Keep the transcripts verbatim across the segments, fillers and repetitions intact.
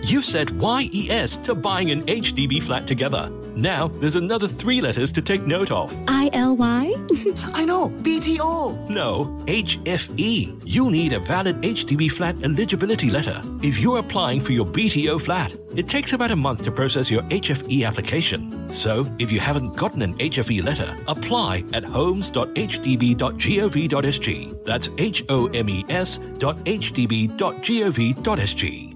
You've said Y E S to buying an H D B flat together. Now, there's another three letters to take note of. I L Y? I know, B T O. No, H F E. You'll need a valid H D B flat eligibility letter. If you're applying for your B T O flat, it takes about a month to process your H F E application. So, if you haven't gotten an H F E letter, apply at homes dot h d b dot gov dot s g. That's H O M E S dot h d b dot gov dot s g.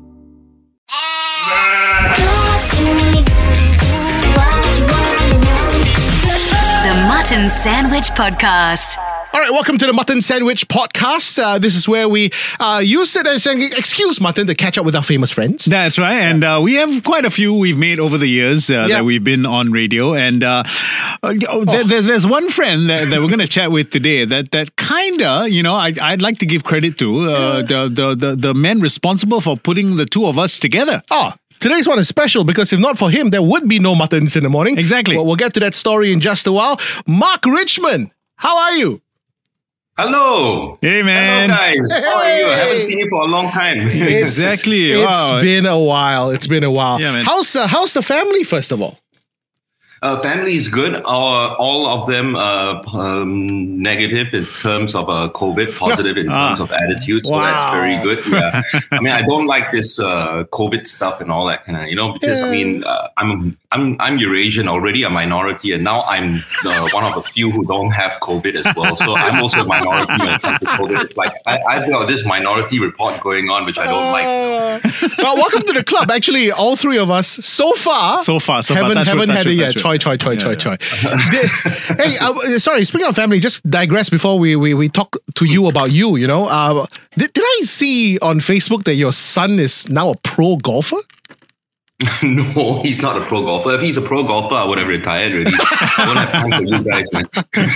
The Mutton Sandwich Podcast. All right, welcome to the Mutton Sandwich Podcast. Uh, this is where we uh, use it as an excuse, Mutton, to catch up with our famous friends. That's right. And uh, we have quite a few we've made over the years uh, Yeah. that we've been on radio. And uh, uh, there, there- there's one friend that, that we're going to chat with today that that kind of, you know, I, I'd like to give credit to uh, the, the, the, the man responsible for putting the two of us together. Oh, today's one is special because if not for him, there would be no Muttons in the morning. Exactly. Well, we'll get to that story in just a while. Mark Richmond, how are you? Hello. Hey, man. Hello, guys. How are you? I Hey. haven't seen you for a long time. Exactly. It's Wow. been a while. It's been a while. Yeah, man. How's uh, how's the family, first of all? Uh, family is good. Uh, all of them uh, um, negative in terms of uh, COVID, positive in Ah. terms of attitude. So Wow. that's very good. Yeah. I mean, I don't like this uh, COVID stuff and all that kind of, you know, because I mean, uh, I'm I'm I'm Eurasian already, a minority, and now I'm uh, one of the few who don't have COVID as well. So I'm also a minority when it comes to COVID. It's like I, I've got this minority report going on, which I don't like. Uh, well, welcome to the club. Actually, all three of us so far, So far, so far. haven't Touch wood, haven't touch had it wood, yet. touch Choi, wood. choi, choi, choi, Yeah, choi. Hey, uh, sorry. Speaking of family, just digress before we we, we talk to you about you. You know, uh, did, did I see on Facebook that your son is now a pro golfer? No, he's not a pro golfer. If he's a pro golfer, I would have retired already. I won't have time for you guys, man.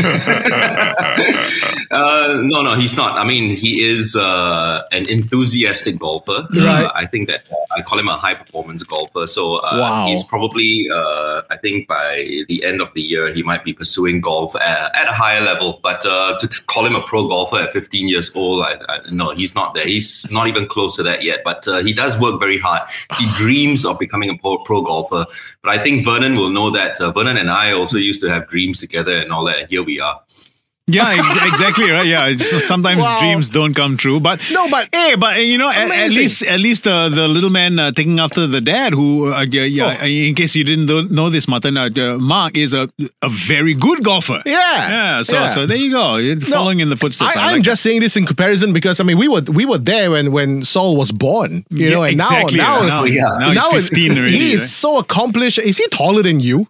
uh, no, no, he's not. I mean, he is uh, an enthusiastic golfer. Right. Uh, I think that uh, I call him a high performance golfer. So uh, Wow. he's probably, uh, I think by the end of the year, he might be pursuing golf at, at a higher level. But uh, to, to call him a pro golfer at fifteen years old, I, I, no, he's not there. He's not even close to that yet. But uh, he does work very hard. He dreams of becoming a pro, pro golfer. But I think Vernon will know that. Uh, Vernon and I also used to have dreams together and all that. And here we are. Yeah, ex- exactly right. Yeah, it's just sometimes Wow. dreams don't come true, but No, but- hey, but you know, at, at Amazing. least at least uh, the little man uh, taking after the dad, who uh, yeah, yeah, Oh. in case you didn't know, know this, Mutton, uh, uh, Mark is a a very good golfer. Yeah. yeah. So Yeah. so there you go, You're No, following in the footsteps. I, I I'm like just saying this in comparison because I mean we were we were there when when Saul was born, you Yeah, know, and exactly. now now Now- yeah. now he's fifteen already, He is right? so accomplished. Is he taller than you?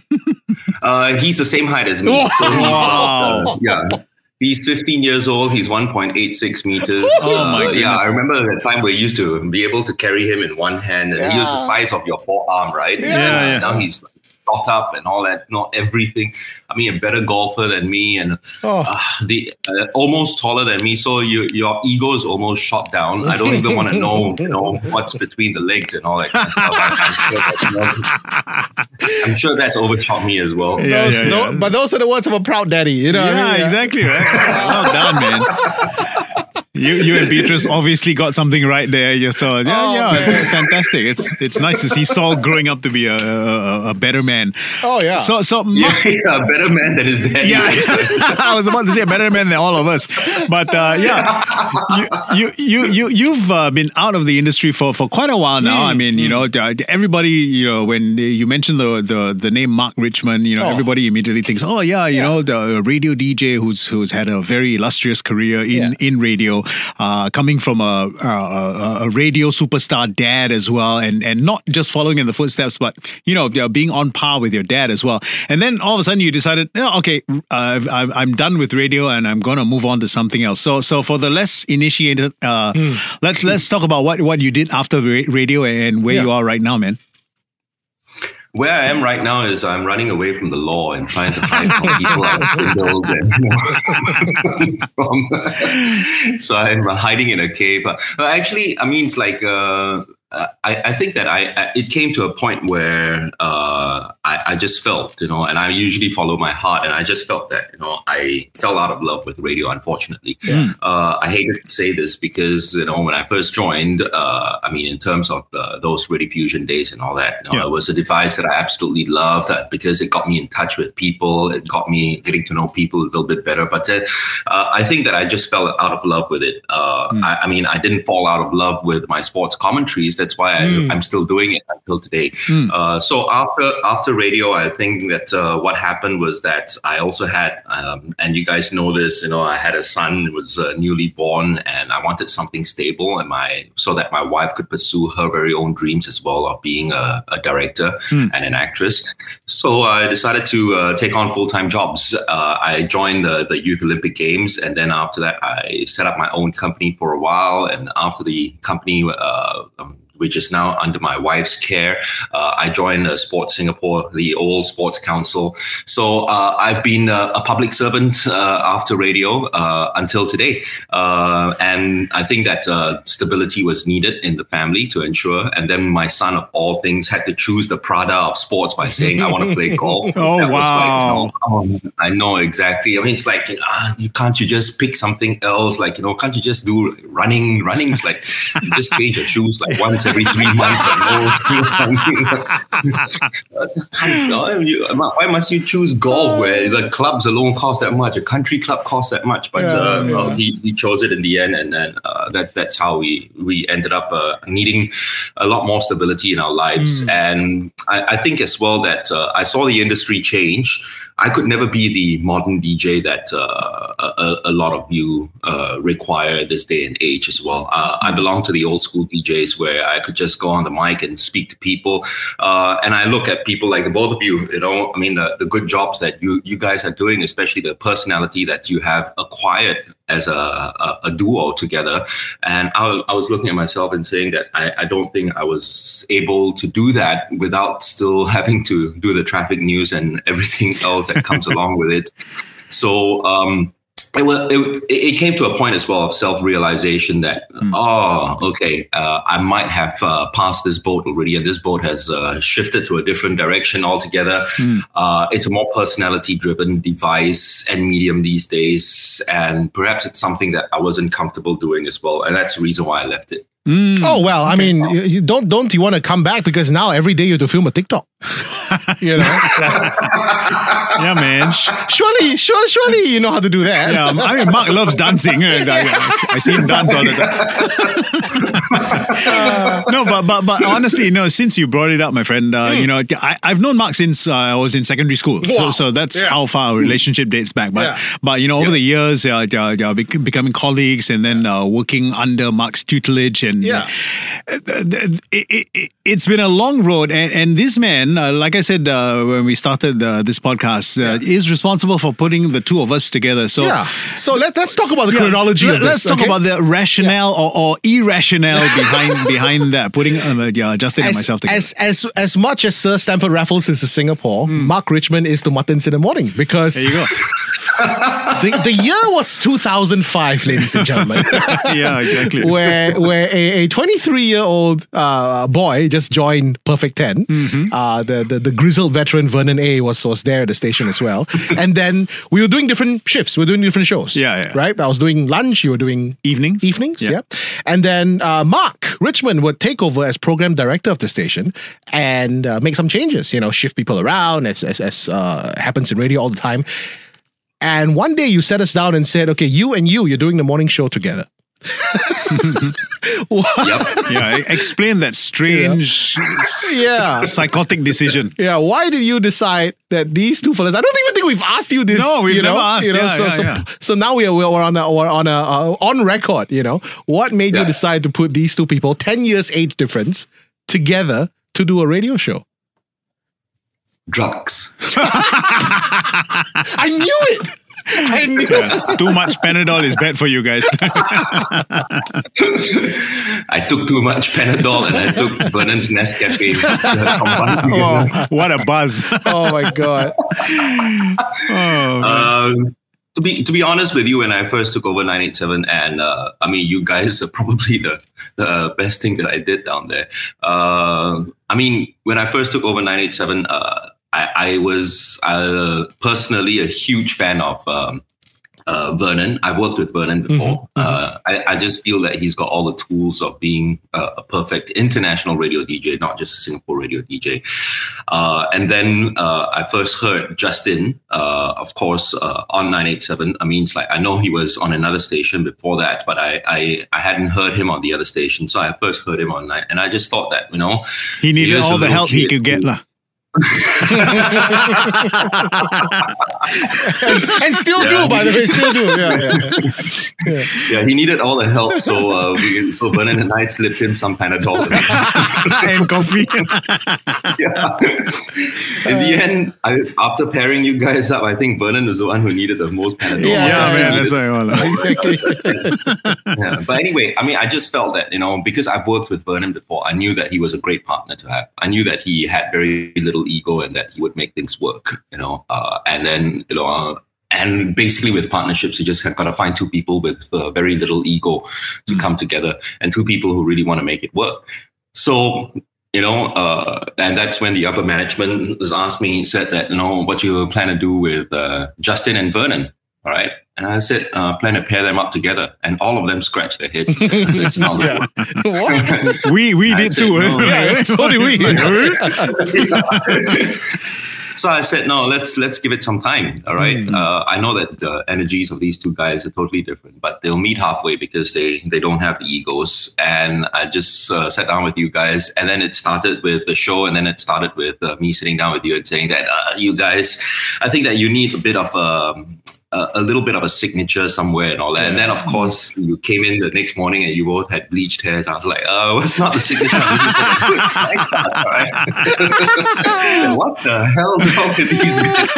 Uh, he's the same height as me. So he's Wow. about, uh, yeah. He's fifteen years old. He's one point eight six meters. Oh, my Uh, goodness. Yeah, I remember the time we used to be able to carry him in one hand, and he was the Yeah. size of your forearm, right? Yeah, yeah. Now he's shot up and all that. Not everything. I mean, a better golfer than me, and Oh. uh, the uh, almost taller than me. So you, your ego is almost shot down. I don't even want to know, you know, what's between the legs and all that kind of stuff. I'm, I'm, sure, that, you know, I'm sure that's overshot me as well. Yeah, Those- yeah, tho- yeah. But those are the words of a proud daddy, you know. what I Yeah, mean? exactly. Right? Well done, man. You, you and Beatrice obviously got something right there. Yeah, so yeah, Oh, yeah, man. it's fantastic. It's it's nice to see Saul growing up to be a a, a better man. Oh yeah. So so Yeah, Mark- yeah, a better man than his dad. yeah, I was about to say a better man than all of us, but uh, yeah, you you you you you've uh, been out of the industry for, for quite a while now. I mean, you know, uh, everybody, you know, when you mention the the, the name Mark Richmond, you know, Oh. everybody immediately thinks, oh yeah, you Yeah. know, the radio D J who's who's had a very illustrious career in Yeah. in radio, uh, coming from a, a a radio superstar dad as well, and and not just following in the footsteps, but you know, uh, being on par with your dad as well. And then all of a sudden you decided, oh, okay, uh, I'm I'm done with radio and I'm gonna move on to something else. So so for the less initiated, uh, let's let's talk about what what you did after ra- radio and where Yeah. you are right now, man. Where I am right now is I'm running away from the law and trying to hide from people I was swindled and, you know, from, so I'm hiding in a cave. Uh, actually, I mean, it's like uh, uh, I, I think that I, I it came to a point where uh, I, I just felt, you know, and I usually follow my heart, and I just felt that, you know, I fell out of love with radio, unfortunately. Yeah. Uh, I hate to say this because, you know, when I first joined, uh, I mean, in terms of uh, those Rediffusion days and all that, you know, yeah. it was a device that I absolutely loved uh, because it got me in touch with people. It got me getting to know people a little bit better. But uh, uh, I think that I just fell out of love with it. Uh, mm. I, I mean, I didn't fall out of love with my sports commentaries. That's why I, mm. I'm still doing it until today. Mm. Uh, so after after radio, I think that uh, what happened was that I also had, um, and you guys know this, you know, I had a son who was uh, newly born, and I wanted something stable, and my so that my wife could pursue her very own dreams as well of being a, a director mm. and an actress. So I decided to uh, take on full-time jobs. Uh, I joined the, the Youth Olympic Games, and then after that, I set up my own company for a while. And after the company, uh, um, which is now under my wife's care, uh, I joined uh, Sports Singapore, the old Sports Council. So uh, I've been uh, a public servant uh, after radio uh, until today. Uh, and I think that uh, stability was needed in the family to ensure. And then my son, of all things, had to choose the Prada of sports by saying, I want to play golf. Oh, that wow. Was like, you know, um, I know exactly. I mean, it's like, you know, uh, you can't you just pick something else? Like, you know, can't you just do running? Running's like, you just change your shoes like once every three months at most. Why must you choose golf where the clubs alone cost that much? A country club costs that much, but yeah, uh, yeah. Well, he, he chose it in the end, and then uh, that that's how we we ended up uh, needing a lot more stability in our lives. Mm. And I, I think as well that uh, I saw the industry change. I could never be the modern D J that uh, a, a lot of you uh, require this day and age as well. Uh, I belong to the old school D Js where I could just go on the mic and speak to people. Uh, and I look at people like the both of you, you know, I mean, the, the good jobs that you, you guys are doing, especially the personality that you have acquired as a, a, a duo together. And I, I was looking at myself and saying that I, I don't think I was able to do that without still having to do the traffic news and everything else that comes along with it. So um, it, was, it, it came to a point as well of self-realization that, mm. oh, okay, uh, I might have uh, passed this boat already, and this boat has uh, shifted to a different direction altogether. Mm. Uh, it's a more personality-driven device and medium these days, and perhaps it's something that I wasn't comfortable doing as well, and that's the reason why I left it. Mm. Oh well, I mean, you, you don't don't you want to come back because now every day you have to film a TikTok, you know? Yeah, man. Surely, surely, surely you know how to do that. Yeah, I mean, Mark loves dancing. I, I see him dance all the time. No, but but but honestly, no. Since you brought it up, my friend, uh, mm. you know, I, I've known Mark since uh, I was in secondary school. Wow. So so that's yeah. how far our relationship dates back. But yeah. but you know, over yeah. the years, uh, uh, uh, becoming colleagues and then uh, working under Mark's tutelage and. Yeah, it, it, it, it's been a long road, and, and this man, uh, like I said uh, when we started uh, this podcast, uh, yeah. is responsible for putting the two of us together. So, yeah. So let let's talk about the yeah, chronology let, of this. Let's talk okay? about the rationale yeah. or, or irrationale behind behind that. Putting uh, yeah, Justin as, and myself together. As as as much as Sir Stamford Raffles is to Singapore, mm. Mark Richmond is to Muttons in the Morning because there you go. the, the year was two thousand five, ladies and gentlemen. Yeah, exactly. Where where a twenty-three-year-old uh, boy just joined Perfect ten. Mm-hmm. Uh, the, the the grizzled veteran Vernon A was was there at the station as well. And then we were doing different shifts. We were doing different shows. Yeah, yeah. Right? I was doing lunch. You were doing evenings. Evenings, yeah. yeah. And then uh, Mark Richmond would take over as program director of the station and uh, make some changes. You know, shift people around as as, as uh, happens in radio all the time. And one day you sat us down and said, okay, you and you, you're doing the morning show together. Yep. Yeah, explain that strange, yeah. psychotic decision. Yeah, why did you decide that these two fellas? I don't even think we've asked you this. No, we've you know, never asked. You know, yeah, so, yeah, so, yeah. so now we are we're on a we're on a uh, on record. You know, what made yeah. you decide to put these two people, ten years age difference, together to do a radio show? Drugs. I knew it. I knew yeah. Too much Panadol is bad for you guys. I took too much Panadol and I took Vernon's Nescafe. Oh, what a buzz. Oh my God. Oh, um, to be to be honest with you, when I first took over nine eighty-seven, and uh, I mean, you guys are probably the the best thing that I did down there. Uh, I mean, when I first took over nine eighty-seven, uh, I, I was uh, personally a huge fan of um, uh, Vernon. I've worked with Vernon before. Mm-hmm, uh, I, I just feel that he's got all the tools of being uh, a perfect international radio D J, not just a Singapore radio D J. Uh, and then uh, I first heard Justin, uh, of course, uh, on nine eighty-seven. I mean, it's like I know he was on another station before that, but I, I I hadn't heard him on the other station. So I first heard him on nine, and I just thought that, you know, he needed all the help he could get, lah. and, and still Yeah. do, by the way, still do. Yeah, yeah, yeah. Yeah, he needed all the help. So uh, we, so Vernon and I slipped him some Panadol. And coffee. Yeah. In the end, I, after pairing you guys up, I think Vernon was the one who needed the most Panadol. Yeah, Yeah, Justin man, needed- that's what I want, lah. Exactly. yeah. But anyway, I mean, I just felt that, you know, because I've worked with Vernon before, I knew that he was a great partner to have. I knew that he had very little ego and that he would make things work, you know. Uh, and then, you know, uh, and basically with partnerships, you just have got to find two people with uh, very little ego to come together, and two people who really want to make it work. So, you know, uh, and that's when the upper management was asked me, said that, you know, what you plan to do with uh, Justin and Vernon, all right? And I said, uh, plan to pair them up together, and all of them scratched their heads. So it's not Yeah. like What? We we I did said too. no. eh? Yeah, so did we. So I said, no, let's let's give it some time. All right. Mm. Uh, I know that the energies of these two guys are totally different, but they'll meet halfway because they they don't have the egos. And I just uh, sat down with you guys, and then it started with the show, and then it started with uh, me sitting down with you and saying that uh, you guys, I think that you need a bit of um, a, a little bit of a signature somewhere and all that. And then, of course, you came in the next morning and you both had bleached hairs. I was like, oh, it's not the signature. I'm looking for. A good nice one, all right? What the hell is wrong with these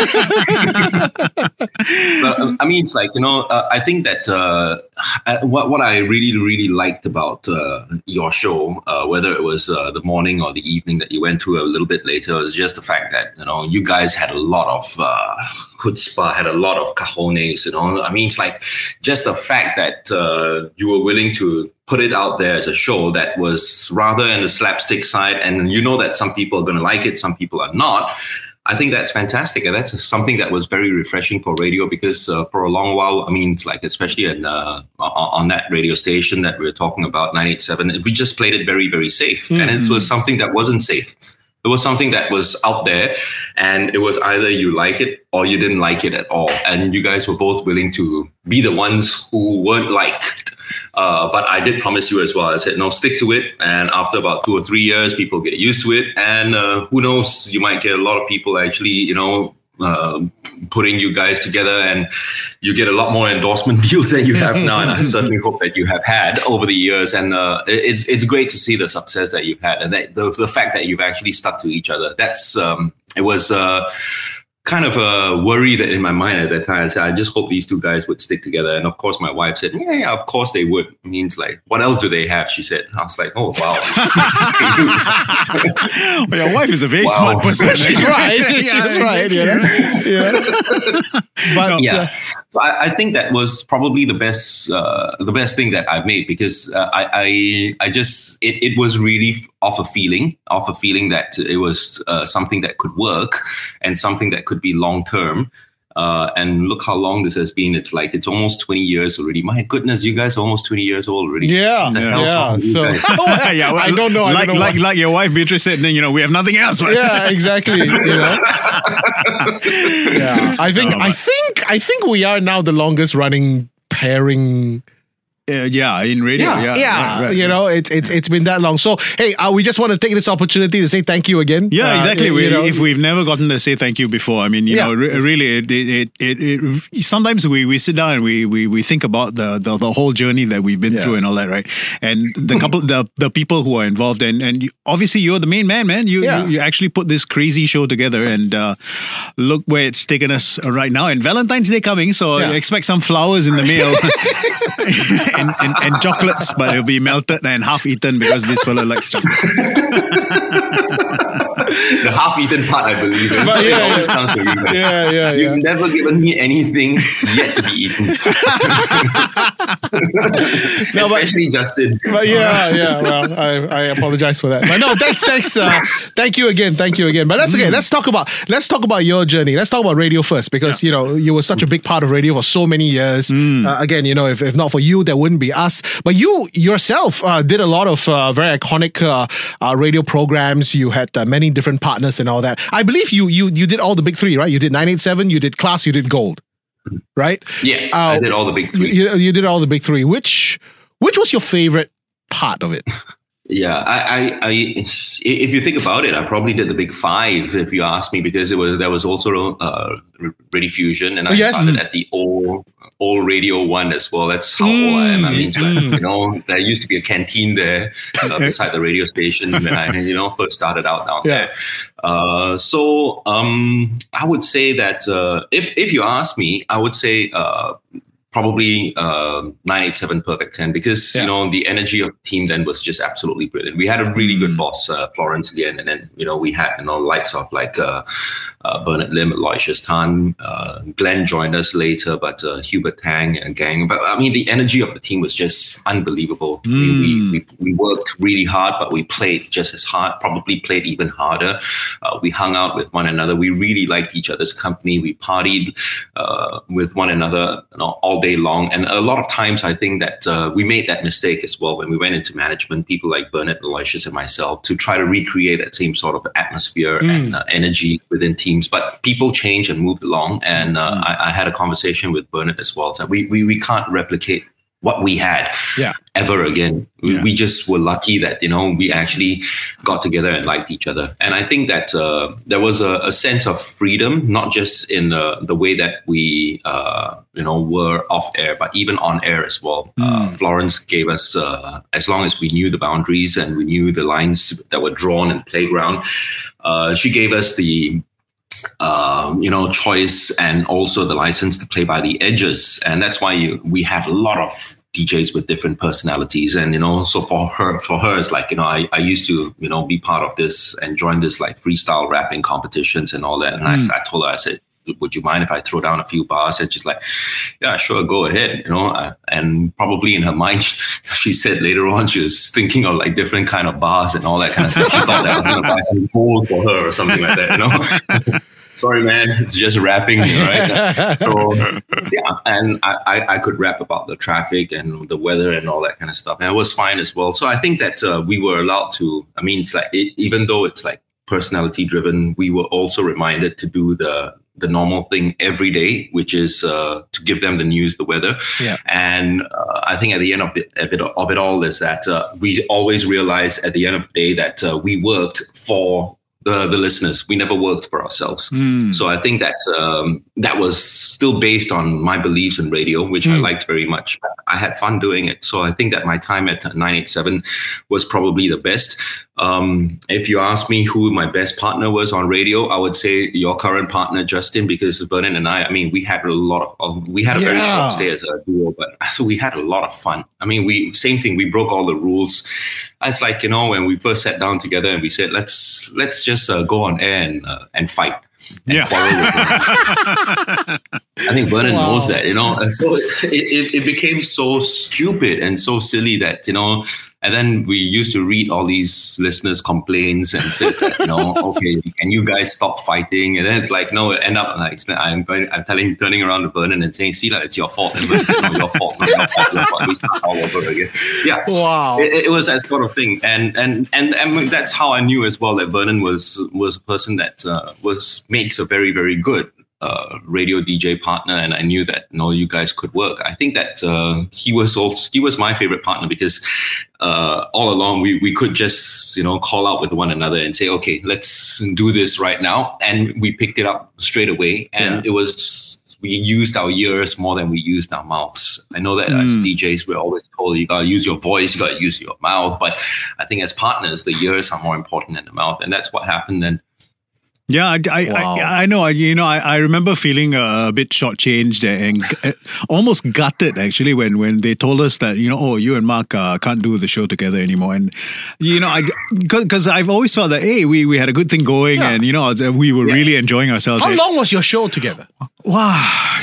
guys? But, um, I mean, it's like, you know, uh, I think that uh, I, what, what I really, really liked about uh, your show, uh, whether it was uh, the morning or the evening that you went to a little bit later, was just the fact that, you know, you guys had a lot of uh, chutzpah, had a lot of cojones, you know. I mean, it's like just the fact that uh, you were willing to put it out there as a show that was rather in the slapstick side, and you know that some people are going to like it, some people are not. I think that's fantastic, and that's something that was very refreshing for radio, because uh, for a long while, I mean, it's like, especially in, uh, on that radio station that we were talking about, nine eighty-seven, we just played it very, very safe. Mm-hmm. And it was something that wasn't safe. It was something that was out there, and it was either you like it or you didn't like it at all. And you guys were both willing to be the ones who weren't liked. Uh, but I did promise you as well. I said, no, stick to it. And after about two or three years, people get used to it. And uh, who knows, you might get a lot of people actually, you know, uh, putting you guys together, and you get a lot more endorsement deals than you have now. And I certainly hope that you have had over the years. And uh, it's it's great to see the success that you've had, and that, the, the fact that you've actually stuck to each other. That's um, it was uh, kind of a worry that in my mind at that time. I said, I just hope these two guys would stick together. And of course, my wife said, yeah, yeah, of course they would. It means like, what else do they have? She said. I was like, oh, wow. Well, your wife is a very Wow. smart person. She's right. She's right. You know? Yeah. But yeah, uh, so I, I think that was probably the best, uh, the best thing that I've made, because uh, I, I, I just, it, it was really off a feeling, off a feeling that it was uh, something that could work and something that could be long term. Uh, and look how long this has been. It's like, it's almost twenty years already. My goodness, you guys are almost twenty years old already. yeah, What the hell's yeah. wrong with you So guys? Yeah, well, I don't know. I like don't know like what- like your wife Beatrice said, then you know we have nothing else. Right? yeah, exactly. You know. Yeah, I think Oh, I think I think we are now the longest running pairing. Uh, yeah, in radio. Yeah. Yeah, Yeah, right, right. you know, it's it's it's been that long. So hey, uh, we just want to take this opportunity to say thank you again. Yeah, Uh, exactly. you we, know. if we've never gotten to say thank you before, I mean, you Yeah. know, re- really, it, it, it, it, it, sometimes we, we sit down and we, we, we think about the, the, the whole journey that we've been Yeah. through and all that, right? And the couple, the, the people who are involved, and and you, obviously you're the main man, man. You, Yeah. you you actually put this crazy show together, and uh, look where it's taken us right now. And Valentine's Day coming, so Yeah. expect some flowers in the mail and, and and chocolates, but it'll be melted and half eaten because this fella likes chocolate. the half-eaten part, I believe. In. But it yeah, always yeah. comes to me. But Yeah, yeah, You've yeah. never given me anything yet to be eaten. No, but- Especially Justin. But yeah, yeah. Well, I, I apologize for that. But no, thanks, thanks. Uh, thank you again, thank you again. But that's okay. Let's talk about let's talk about your journey. Let's talk about radio first, because you know you were such a big part of radio for so many years. Uh, again, you know, if, if not for you, there wouldn't be us. But you yourself uh, did a lot of uh, very iconic uh, uh, radio programs. You had uh, many different partners and all that. I believe you you you did all the big three, right? You did nine eighty-seven, you did Class, you did Gold, right? Yeah, Uh, I did all the big three. You, you, you did all the big three. Which which was your favorite part of it? Yeah, I, I, I, if you think about it, I probably did the big five, if you ask me, because it was there was also uh, Radio Fusion, and I Yes. started at the old old Radio One as well. That's how old I am. I mean, it's like, you know, there used to be a canteen there uh, beside the radio station when I, you know, first started out down Yeah. there. Uh, so um, I would say that uh, if if you ask me, I would say. Uh, Probably uh, nine eighty-seven Perfect ten, because Yeah. you know the energy of the team then was just absolutely brilliant. We had a really good boss, uh, Florence Lien, and then you know we had you know likes of like uh, uh, Bernard Lim, Aloysius Tan, uh, Glenn joined us later, but uh, Hubert Tang and gang. But I mean the energy of the team was just unbelievable. I mean, we, we we worked really hard, but we played just as hard. Probably played even harder. Uh, we hung out with one another. We really liked each other's company. We partied uh, with one another, you know, all day long. And a lot of times I think that uh, we made that mistake as well when we went into management, people like Bernard, Aloysius and myself, to try to recreate that same sort of atmosphere Mm. and uh, energy within teams. But people change and moved along. And uh, Mm. I, I had a conversation with Bernard as well. So we, we, we can't replicate what we had Yeah. ever again. We, Yeah. we just were lucky that, you know, we actually got together and liked each other. And I think that uh, there was a, a sense of freedom, not just in the, the way that we, uh, you know, were off air, but even on air as well. Uh, Florence gave us, uh, as long as we knew the boundaries and we knew the lines that were drawn in the playground, uh, she gave us the um, you know, choice and also the license to play by the edges. And that's why you, we had a lot of D Js with different personalities. And, you know, so for her, for her, it's like, you know, I, I used to, you know, be part of this and join this like freestyle rapping competitions and all that. And I, I told her, I said, would you mind if I throw down a few bars? And she's like, yeah, sure, go ahead. You know, uh, and probably in her mind, she said later on, she was thinking of like different kind of bars and all that kind of stuff. She thought that I was going to buy some gold for her or something like that, you know? Sorry, man, it's just rapping, right? So, yeah, and I, I, I could rap about the traffic and the weather and all that kind of stuff. And it was fine as well. So I think that uh, we were allowed to, I mean, it's like, it, even though it's like personality driven, we were also reminded to do the the normal thing every day, which is uh, to give them the news, the weather. Yeah. And uh, I think at the end of it, of it, of it all is that uh, we always realize at the end of the day that uh, we worked for the, the listeners. We never worked for ourselves. Mm. So I think that um, that was still based on my beliefs in radio, which I liked very much. I had fun doing it. So I think that my time at nine eighty-seven was probably the best. Um, if you ask me who my best partner was on radio, I would say your current partner, Justin, because Vernon and I, I mean, we had a lot of, we had a very Yeah. short stay as a duo, but so we had a lot of fun. I mean, we, same thing, we broke all the rules. It's like, you know, when we first sat down together and we said, let's, let's just uh, go on air and, uh, and fight. And Yeah. quarrel with one. I think Vernon Wow. knows that, you know, and so it, it, it became so stupid and so silly that, you know, and then we used to read all these listeners' complaints and said that, you know, okay, can you guys stop fighting? And then it's like, no, it end up like, I'm going, I'm telling, turning around to Vernon and saying, see, like, it's your fault. And Vernon said, no, your fault, no, your fault, your fault. We start all over again. Yeah. Wow. It, it was that sort of thing. And, and, and, and that's how I knew as well that Vernon was, was a person that uh, was, makes a very, very good Uh, radio D J partner, and I knew that no, you guys could work. I think that uh, he was also he was my favorite partner because uh, all along we we could just you know call out with one another and say, okay, let's do this right now, and we picked it up straight away, and Yeah. it was. We used our ears more than we used our mouths. I know that as D Js, we're always told you gotta use your voice, you gotta use your mouth, but I think as partners, the ears are more important than the mouth, and that's what happened then. Yeah, I, I, Wow. I, I know. I, you know, I, I remember feeling uh, a bit shortchanged and uh, almost gutted actually when, when they told us that, you know, oh, you and Mark uh, can't do the show together anymore. And you know, I because I've always felt that hey, we, we had a good thing going, Yeah. and you know, we were really enjoying ourselves. How And- long was your show together? Wow,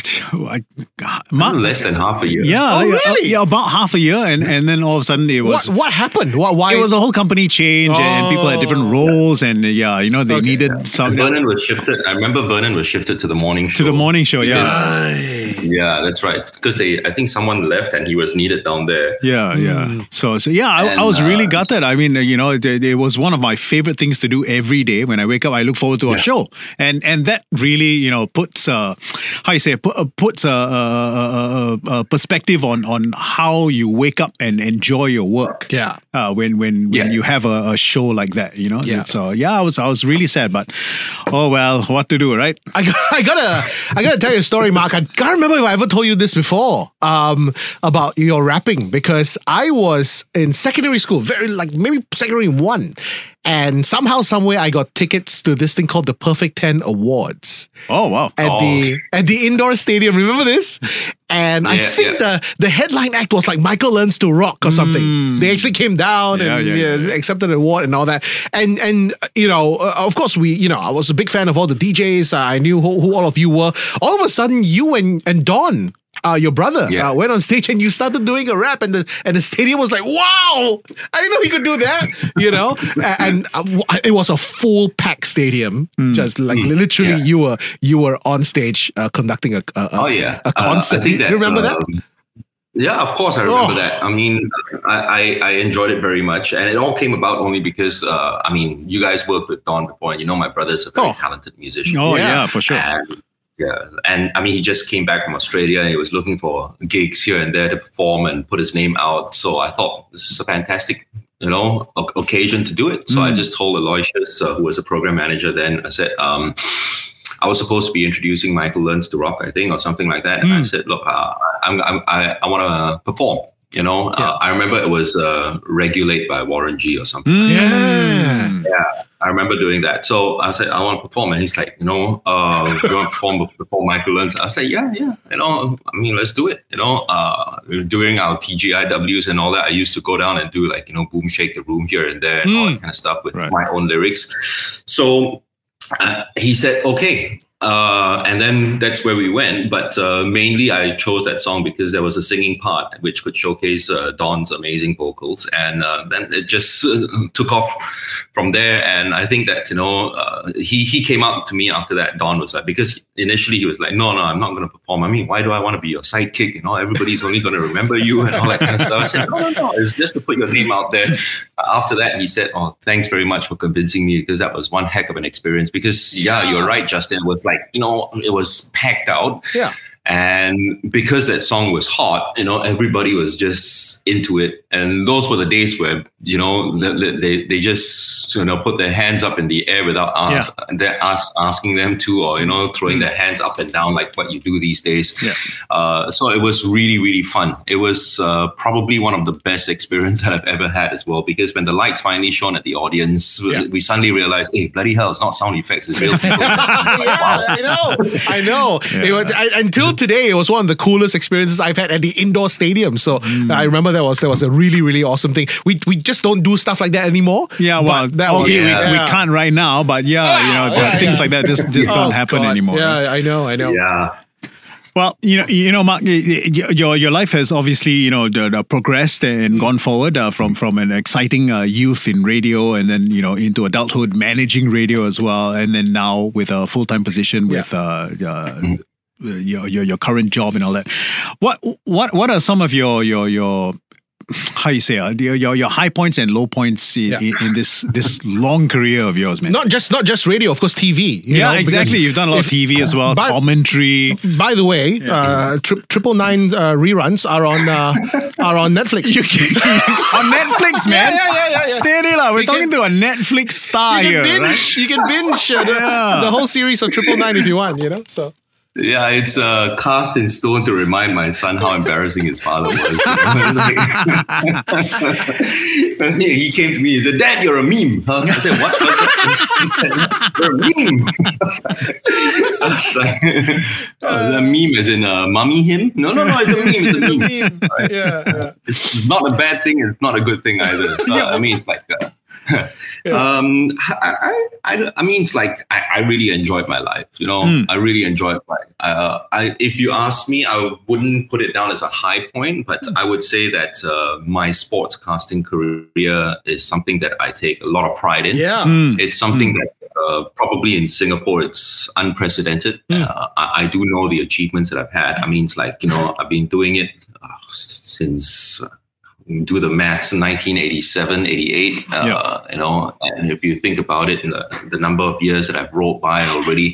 I, Mark, Less than half a year. yeah, Oh, like, uh, really? yeah, about half a year, and, and then all of a sudden it was. What what happened? What why? It was a whole company change, and people had different Oh. roles, and uh, yeah, you know, they Okay. needed some Vernon was shifted. I remember Vernon was shifted to the morning show. to the morning show. Yeah, Because- Yeah, that's right. Because they, I think someone left and he was needed down there. Yeah, yeah. So, so yeah, I, I And, was really uh, gutted. I mean, uh, you know, it, it was one of my favorite things to do every day. When I wake up, I look forward to a show, and and that really, you know, puts uh, how you say, put, uh, puts a, a, a, a perspective on on how you wake up and enjoy your work. Yeah. Uh, when when when Yeah. you have a, a show like that, you know. Yeah. So yeah, I was I was really sad, but oh well, what to do, right? I, got- I gotta I gotta tell you a story, Mark. I can't remember if I ever told you this before um, about your rapping, because I was in secondary school, very like maybe secondary one, and somehow somewhere I got tickets to this thing called the Perfect Ten Awards Oh wow. at Oh. the at the indoor stadium. Remember this? And I Yeah, think yeah. the the headline act was like Michael Learns to Rock or something. They actually came down Yeah, and yeah, yeah, yeah, yeah. accepted an award and all that. And and uh, you know, uh, of course, we you know I was a big fan of all the D Js. Uh, I knew who, who all of you were. All of a sudden, you and and Don. Uh, your brother Yeah. uh, went on stage and you started doing a rap, and the and the stadium was like, "Wow! I didn't know he could do that." You know, and, and uh, w- it was a full packed stadium, just like literally Yeah. you were you were on stage uh, conducting a, a, a Oh yeah, a concert. Uh, I think do that, you remember that? um, Yeah, of course I remember Oh. that. I mean, I, I I enjoyed it very much, and it all came about only because uh, I mean, you guys worked with Don before, and you know my brother's a very Oh. talented musician. Oh Yeah. yeah, for sure. And, yeah, and I mean, he just came back from Australia and he was looking for gigs here and there to perform and put his name out. So I thought this is a fantastic, you know, o- occasion to do it. So I just told Aloysius, uh, who was a program manager then, I said, um, I was supposed to be introducing Michael Learns to Rock, I think, or something like that. And I said, look, uh, I'm, I'm, I, I want to perform. You know, uh, I remember it was uh, Regulate by Warren G or something. Mm. Yeah. Yeah, I remember doing that. So I said, I want to perform. And he's like, you know, uh, do you want to perform before Michael Learns? I said, yeah, yeah. You know, I mean, let's do it. You know, uh, during our T G I Ws and all that, I used to go down and do like, you know, boom, shake the room here and there and all that kind of stuff with Right. my own lyrics. So uh, he said, okay. Uh, and then that's where we went. But uh, mainly I chose that song because there was a singing part which could showcase uh, Don's amazing vocals. And uh, then it just uh, took off from there. And I think that, you know, uh, he, he came out to me after that. Don was like, because initially he was like, no, no, I'm not going to perform. I mean, why do I want to be your sidekick? You know, everybody's only going to remember you and all that kind of stuff. I said, no, no, no, it's just to put your name out there. After that, he said, oh, thanks very much for convincing me, because that was one heck of an experience. Because, yeah, you're right, Justin. It was like, you know, it was packed out. Yeah. And because that song was hot, you know, everybody was just into it. And those were the days where, you know, they they, they just, you know, put their hands up in the air without us, they're ask, asking them to, or, you know, throwing their hands up and down like what you do these days. Yeah. Uh, so it was really, really fun. It was uh, probably one of the best experiences that I've ever had as well, because when the lights finally shone at the audience, Yeah. we suddenly realized, hey, bloody hell, it's not sound effects, it's real people. Yeah, I know, I know. It was, I, until today, it was one of the coolest experiences I've had at the indoor stadium. So I remember that was that was a really really awesome thing. We we just don't do stuff like that anymore. Yeah, well, but that was, okay, yeah. we, we can't right now, but yeah, you know, yeah, things yeah. like that just just Oh, don't happen God. anymore. right? Yeah, I know, I know. Yeah. Well, you know, you know, Mark, y- y- your your life has obviously, you know, d- d- progressed and gone forward uh, from from an exciting uh, youth in radio, and then you know into adulthood, managing radio as well, and then now with a full time position with uh, uh, your, your your current job and all that. What what what are some of your your your how you say uh, your your your high points and low points in, Yeah. in, in this this long career of yours, man? Not just not just radio, of course, T V. you yeah, know, because exactly. You've done a lot of if- T V as well, But- commentary. By the way, uh, tri- triple nine uh, reruns are on uh, are on Netflix. You can, on Netflix, man. yeah, yeah, yeah, yeah. Steady lah. We're You talking can- to a Netflix star You here, can binge. right? You can binge uh, the, Yeah. the whole series of Triple Nine if you want. You know, so Yeah, it's uh, cast in stone to remind my son how embarrassing his father was. You know? It's like, he came to me and said, "Dad, you're a meme." Huh? I said, "What?" He said, "You're a meme." I was like, I was like uh, a meme as in a mummy him? No, no, no, it's a meme. It's a meme. meme. Right? Yeah, yeah. It's not a bad thing. It's not a good thing either. So, I mean, it's like... Uh, um, I, I, I, I mean, it's like I, I really enjoyed my life. You know, mm. I really enjoyed my. Uh, I, if you ask me, I wouldn't put it down as a high point, but mm. I would say that uh, my sportscasting career is something that I take a lot of pride in. Yeah, mm. It's something mm. that uh, probably in Singapore it's unprecedented. Mm. Uh, I, I do know the achievements that I've had. I mean, it's like you know, I've been doing it uh, since. Uh, do the maths, nineteen eighty-seven, eighty-eight, uh, yeah. you know, and if you think about it, the, the number of years that I've rolled by already,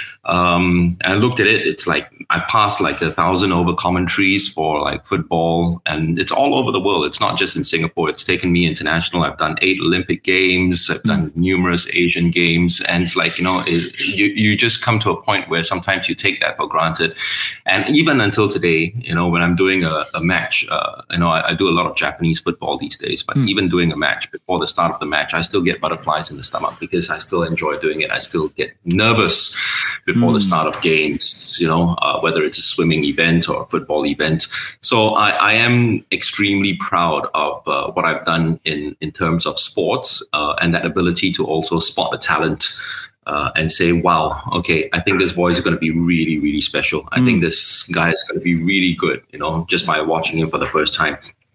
um, and I looked at it, it's like I passed like a thousand over commentaries for like football, and it's all over the world. It's not just in Singapore. It's taken me international. I've done eight Olympic Games. I've done numerous Asian Games, and it's like, you know, it, you, you just come to a point where sometimes you take that for granted. And even until today, you know, when I'm doing a, a match, uh, you know, I, I do a lot of Japanese football these days, but mm. even doing a match before the start of the match, I still get butterflies in the stomach because I still enjoy doing it. I still get nervous before mm. the start of games, you know, uh, whether it's a swimming event or a football event. So I, I am extremely proud of uh, what I've done in, in terms of sports uh, and that ability to also spot the talent uh, and say, wow, okay, I think this boy is going to be really, really special. I mm. think this guy is going to be really good, you know, just by watching him for the first time.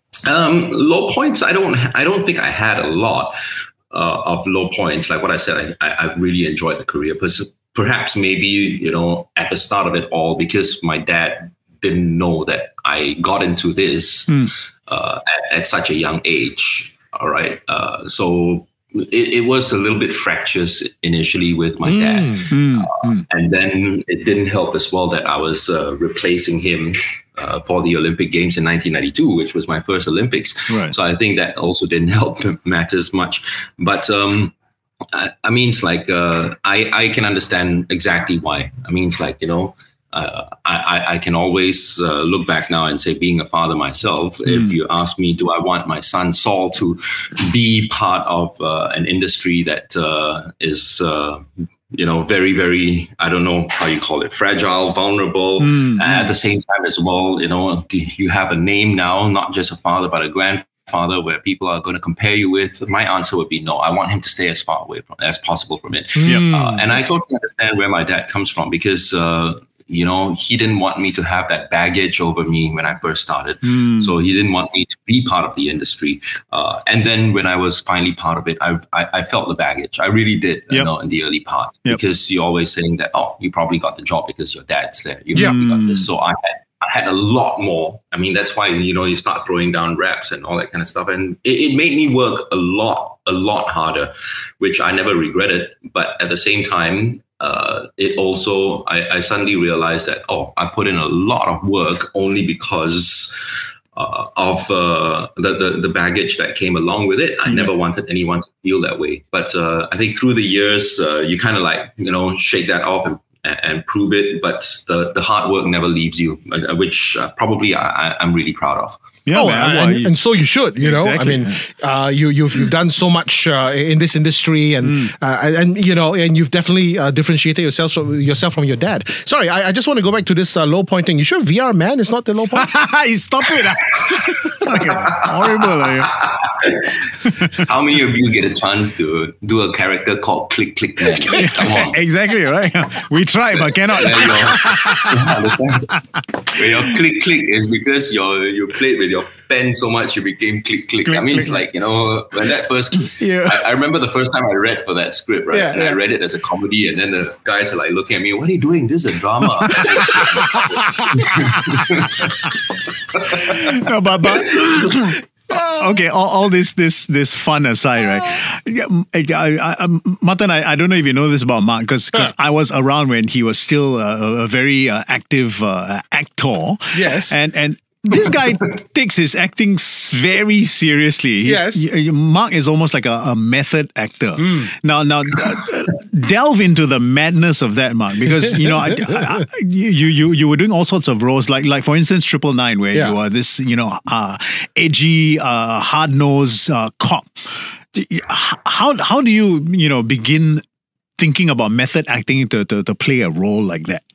Um, low points, I don't, I don't think I had a lot uh, of low points. Like what I said, I, I I've really enjoyed the career. Perhaps maybe, you know, at the start of it all, because my dad didn't know that I got into this mm. uh, at, at such a young age. All right. Uh, so it, it was a little bit fractious initially with my mm. dad. Mm. Uh, mm. And then it didn't help as well that I was uh, replacing him Uh, for the Olympic Games in nineteen ninety-two, which was my first Olympics. Right. So I think that also didn't help matters much. But um, I, I mean, it's like uh, I, I can understand exactly why. I mean, it's like, you know, uh, I, I can always uh, look back now and say, being a father myself, mm. if you ask me, do I want my son Saul to be part of uh, an industry that uh, is uh, you know, very, very, I don't know how you call it, fragile, vulnerable. Mm, uh, at the same time as well, you know, you have a name now, not just a father, but a grandfather where people are going to compare you with. My answer would be no. I want him to stay as far away from, as possible from it. Mm. Uh, and I totally understand where my dad comes from because, uh, you know, he didn't want me to have that baggage over me when I first started. Mm. So he didn't want me to be part of the industry. Uh, and then when I was finally part of it, I I, I felt the baggage. I really did, yep. you know, in the early part. Yep. Because you're always saying that, oh, you probably got the job because your dad's there. You yep. probably got this. So I had, I had a lot more. I mean, that's why, you know, you start throwing down reps and all that kind of stuff. And it, it made me work a lot, a lot harder, which I never regretted. But at the same time, Uh, it also, I, I suddenly realized that, oh, I put in a lot of work only because uh, of uh, the, the the baggage that came along with it. I mm-hmm. never wanted anyone to feel that way. But uh, I think through the years, uh, you kind of like, you know, shake that off and, and prove it. But the, the hard work never leaves you, which uh, probably I, I'm really proud of. Yeah, oh, man, and, and, and so you should, you know. Exactly. I mean, uh, you you've you've done so much uh, in this industry, and mm. uh, and you know, and you've definitely uh, differentiated yourself from, yourself from your dad. Sorry, I, I just want to go back to this uh, low point thing. You sure V R Man is not the low point? Stop it! Okay. Horrible. How many of you get a chance to do a character called Click Click Man? Come on. Exactly right. We try, but cannot. Where your, where your Click Click is because you're you played with your pen so much you became Click Click. click I mean, click. It's like, you know, when that first, yeah. I, I remember the first time I read for that script, right? Yeah, and yeah. I read it as a comedy, and then the guys are like looking at me, what are you doing? This is a drama. No, but, but okay, all, all this this this fun aside, right? I, I, I, Matan, I, I don't know if you know this about Mark, because because I was around when he was still a, a very uh, active uh, actor. Yes, and and. This guy takes his acting very seriously. He, yes. He, Mark is almost like a, a method actor. Mm. Now, now, uh, delve into the madness of that, Mark, because you know, I, I, you you you were doing all sorts of roles, like like for instance, Triple Nine, where Yeah. you are this, you know, uh, edgy, uh, hard nosed uh, cop. How how do you you know begin thinking about method acting to to, to play a role like that?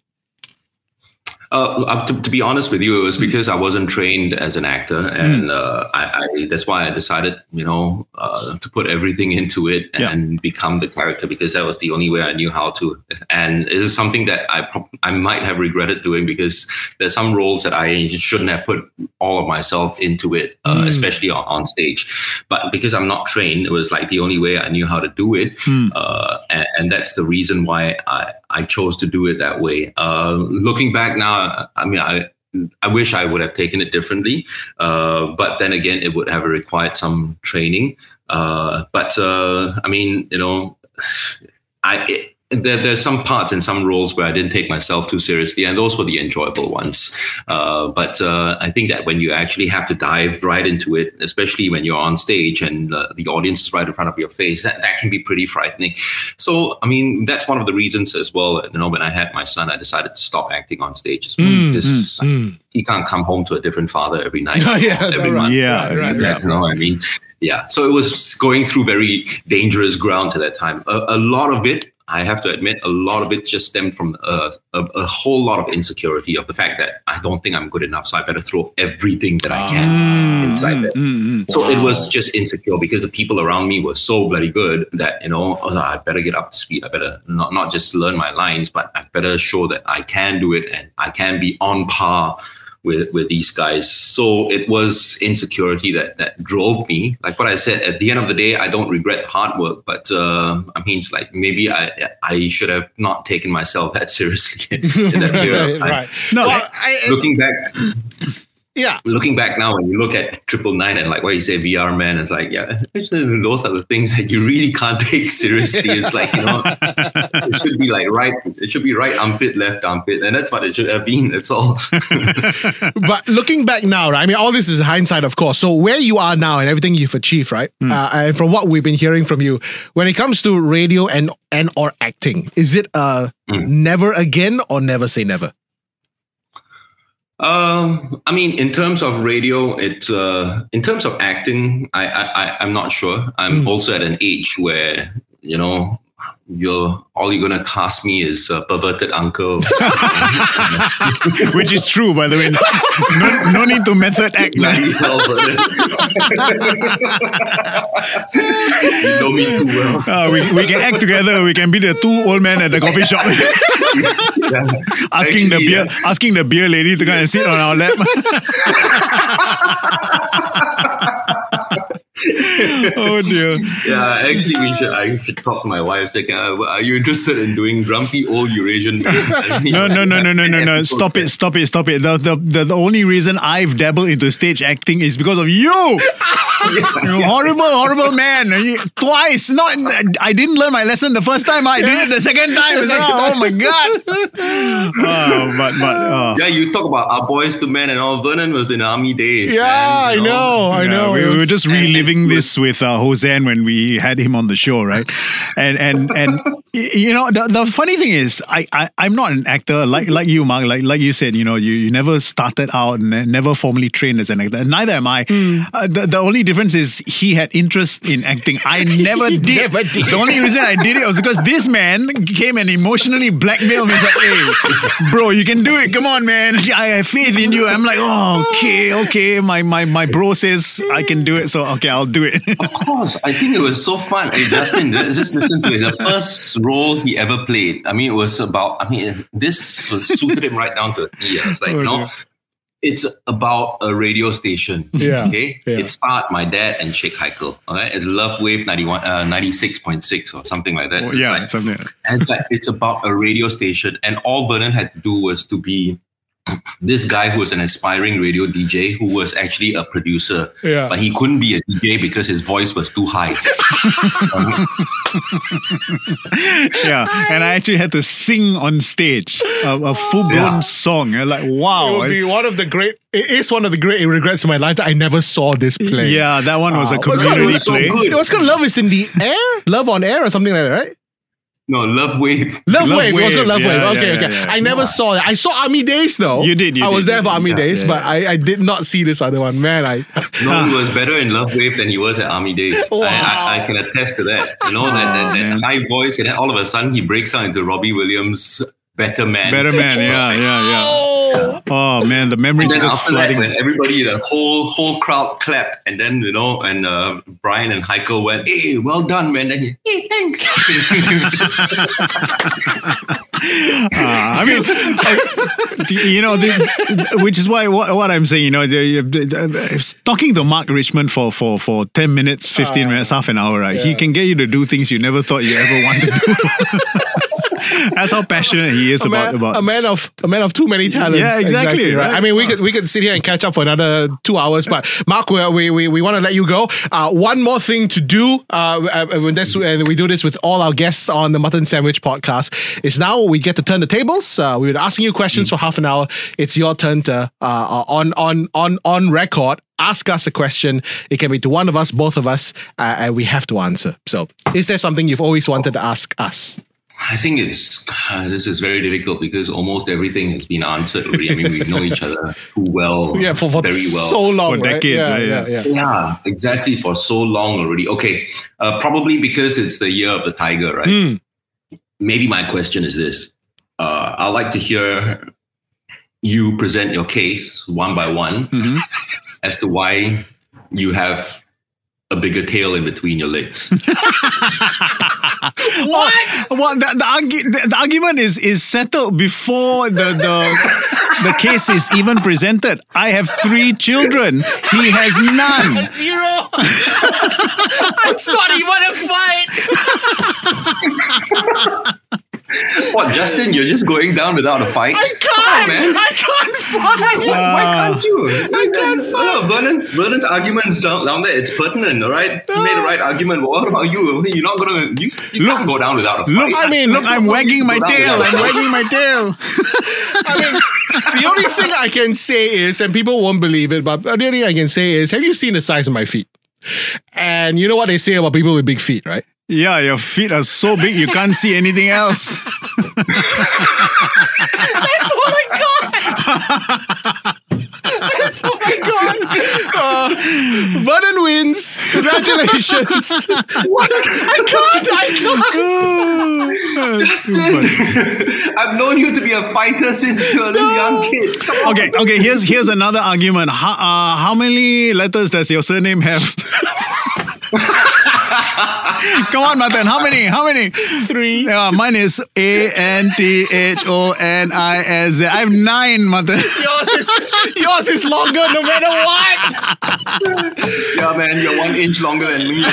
Uh, to, to be honest with you, it was because I wasn't trained as an actor, and Mm. uh, I, I that's why I decided, you know, uh, to put everything into it and Yeah. become the character, because that was the only way I knew how to. And it is something that I pro- I might have regretted doing, because there's some roles that I shouldn't have put all of myself into it, uh, Mm. especially on, on stage. But because I'm not trained, it was like the only way I knew how to do it, Mm. uh, and, and that's the reason why I. I chose to do it that way. Uh, looking back now, I mean, I I wish I would have taken it differently. Uh, but then again, it would have required some training. Uh, but uh, I mean, you know, I it, there, there's some parts in some roles where I didn't take myself too seriously, and those were the enjoyable ones. Uh, but uh, I think that when you actually have to dive right into it, especially when you're on stage and uh, the audience is right in front of your face, that, that can be pretty frightening. So, I mean, that's one of the reasons as well. You know, when I had my son, I decided to stop acting on stage as well, Mm, because mm, mm. he can't come home to a different father every night, Yeah, or every right, month. Yeah, right, right, Yeah, right. you know what I mean? Yeah. So it was going through very dangerous ground at that time. A, a lot of it, I have to admit, a lot of it just stemmed from uh, a, a whole lot of insecurity of the fact that I don't think I'm good enough, so I better throw everything that I can inside there. Mm, mm. So it was just insecure, because the people around me were so bloody good that, you know, oh, I better get up to speed. I better not, not just learn my lines, but I better show that I can do it and I can be on par with, with these guys. So it was insecurity that, that drove me. Like what I said, at the end of the day, I don't regret hard work, but uh, I mean, it's like maybe I I should have not taken myself that seriously in that period of right, time. right. No, Well, I- I- Looking back, yeah. looking back now, when you look at Triple Nine and like what you say, V R Man, it's like, yeah, actually, those are the things that you really can't take seriously. It's like, you know, it should be like right, it should be right armpit, left armpit, and that's what it should have been. That's all. But looking back now, right? I mean, all this is hindsight, of course. So where you are now and everything you've achieved, right? Uh, and from what we've been hearing from you, when it comes to radio and and or acting, is it uh Mm. never again or never say never? Um, I mean, in terms of radio, it's uh, in terms of acting, I, I, I I'm not sure. I'm also at an age where, you know, you're all you're gonna cast me is a perverted uncle. which is true, by the way. No, no need to method act. you know me too well. Uh, we, we can act together. We can be the two old men at the coffee shop, asking the Actually, beer, yeah. asking the beer lady to come and sit on our lap. Oh dear. Yeah, actually, we should. I should talk to my wife. Like, uh, are you interested in doing grumpy old Eurasian men? No, no, no, no, no, no, no. Stop it, stop it, stop it. The, the, the, the only reason I've dabbled into stage acting is because of you. You horrible, horrible man. You- Twice. Not. I didn't learn my lesson the first time. I did it the second time. as well. Oh my god. Oh, but but. Oh. Yeah, you talk about our boys to men and all. Vernon was in army days. Yeah, man, I you know, I Yeah, know. we, It we were was- just reliving this with uh, Hosean when we had him on the show, right? And and and y- you know the, the funny thing is, I, I I'm not an actor like like you, Mark. Like like you said, you know, you, you never started out and never formally trained as an actor. Neither am I. Uh, the, the only difference is he had interest in acting. I never did. never did. The only reason I did it was because this man came and emotionally blackmailed me. He's like, hey, bro, you can do it. Come on, man. I have faith in you. I'm like, oh, okay, okay. My my my bro says I can do it, so okay, I'll do it. Of course, I think it was so fun. Hey, Justin, just listen to it. The first role he ever played, I mean, it was about, I mean, this suited him right down to a T. It's like, Oh, you know, dear. it's about a radio station. Yeah, Okay. yeah. It starred my dad and Sheikh Heikel. All right. It's Love Wave ninety-one, uh, ninety-six point six or something like that. Oh, It's yeah, like- something. like that. and it's like it's about a radio station, and all Vernon had to do was to be this guy who was an aspiring radio D J who was actually a producer, Yeah. but he couldn't be a D J because his voice was too high. Um, Yeah, and I actually had to sing on stage a, a full blown Yeah. song. I'm like, It wow. would be one of the great. It is one of the great regrets of my life that I never saw this play. Yeah, that one was a Wow. What's called- community it was so play. good. It was called Love is in the Air, Love on Air, or something like that, right? No, Love Wave. Love, Love Wave. It was called Love Wave. Wave. Yeah, Okay, yeah, okay. yeah, yeah. I never saw it. I saw Army Days though. You did, you I was did, there you for did. Army Yeah, Days, yeah, but yeah. I, I did not see this other one. Man, I No, he was better in Love Wave than he was at Army Days. Wow. I, I, I can attest to that. You know, that, that, that high voice, and then all of a sudden he breaks out into Robbie Williams' Better Man. Better Man, yeah, yeah, yeah. oh, Oh man, the memories And are then just after that, flooding. when everybody, the whole whole crowd clapped, and then you know, and uh, Brian and Heikel went, "Hey, well done, man!" Then he, "Hey, thanks." Uh, I mean, I- do you know, the, which is why what, what I'm saying, you know, the, the, the, talking to Mark Richmond for for for ten minutes, fifteen Uh, minutes, half an hour, right? He yeah. can get you to do things you never thought you ever wanted to do. That's how passionate he is a about man, about a man of a man of too many talents. Yeah, exactly, right? right? I mean, we could we could sit here and catch up for another two hours, but Mark, we we we, we want to let you go. Uh, one more thing to do. Uh, uh, when this, and we do this with all our guests on the Mutton Sandwich podcast. Is now we get to turn the tables. Uh, we've been asking you questions mm. for half an hour. It's your turn to uh, on on on on record. Ask us a question. It can be to one of us, both of us, uh, and we have to answer. So, is there something you've always wanted to ask us? I think it's uh, this is very difficult because almost everything has been answered already. I mean, we know each other too well, Yeah, for, for very well. so long, For right? decades, yeah, right? yeah, yeah. Yeah, exactly, for so long already. Okay, uh, probably because it's the year of the tiger, right? Mm. Maybe my question is this. Uh, I'd like to hear you present your case one by one Mhm. as to why you have a bigger tail in between your legs. What? What? The, the, argu- the, the argument is is settled before the the the case is even presented. I have three children. He has none. Zero. It's not even a fight. What, Justin? You're just going down without a fight? I Come on, can't. man. I can't fight. Why, why can't you? I can't Uh, Vernon's, Vernon's arguments down, down there, it's pertinent, all right? He made the right argument. What about you? You're not going to, you, you Look- can't go down without a fight. Look, I mean, look, I'm wagging my Go down tail. without a I'm fight. wagging my tail. I mean, the only thing I can say is, and people won't believe it, but the only thing I can say is, have you seen the size of my feet? And you know what they say about people with big feet, right? Yeah, your feet are so big you can't see anything else. That's all I got. That's all I got. Uh, Vernon wins. Congratulations. What? I can't. I can't. Justin, I've known you to be a fighter since you were this young kid. Come on. Okay, okay. Here's here's another argument. How, uh, how many letters does your surname have? Come on, Matan. How many? How many? Three. Yeah, mine is A N T H O N I S Z. I have nine, Matan. Yours is yours is longer no matter what. Yeah, man, you're one inch longer than me.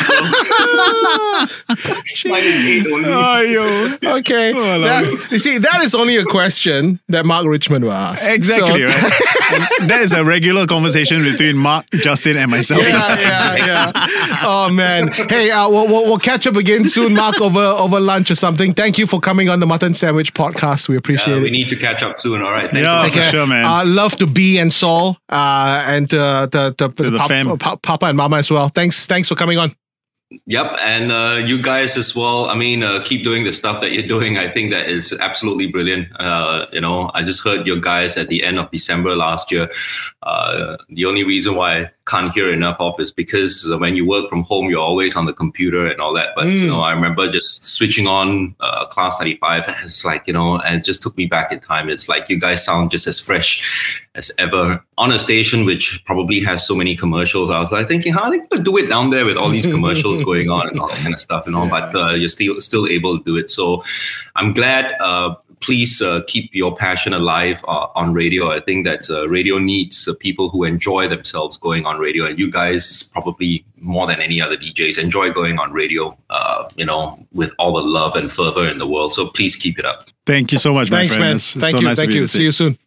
Mine is eight only. Oh, yo. Okay. Oh, That- you see, that is only a question that Mark Richmond will ask. Exactly, So- right? And that is a regular conversation between Mark, Justin, and myself. Yeah, yeah, yeah. Oh man. Hey, uh, we'll, we'll, we'll catch up again soon, Mark, over over lunch or something. Thank you for coming on the Mutton Sandwich podcast. We appreciate Uh, we it. need to catch up soon, all right? Thanks Yeah. a lot. for sure, man. Uh, love to B and Saul, uh, and uh, the, the, the pap- fam. pa- Papa and Mama as well. Thanks, thanks for coming on. Yep, and uh, you guys as well. I mean, uh, keep doing the stuff that you're doing. I think that is absolutely brilliant. Uh, you know, I just heard your guys at the end of December last year. Uh, the only reason why I can't hear enough of is because when you work from home, you're always on the computer and all that. But you know, I remember just switching on uh, Class ninety-five. And it's like, you know, and it just took me back in time. It's like you guys sound just as fresh as ever on a station which probably has so many commercials. I was like thinking, how are they going to do it down there with all these commercials going on and all that kind of stuff, you know? But uh, you're still still able to do it. So I'm glad. Uh, please uh, keep your passion alive uh, on radio. I think that uh, radio needs uh, people who enjoy themselves going on radio, and you guys probably more than any other D Js enjoy going on radio, uh, you know, with all the love and fervor in the world. So please keep it up. Thank you so much, my Thanks, friend. man. It's Thank so you. nice of Thank you. to See you soon.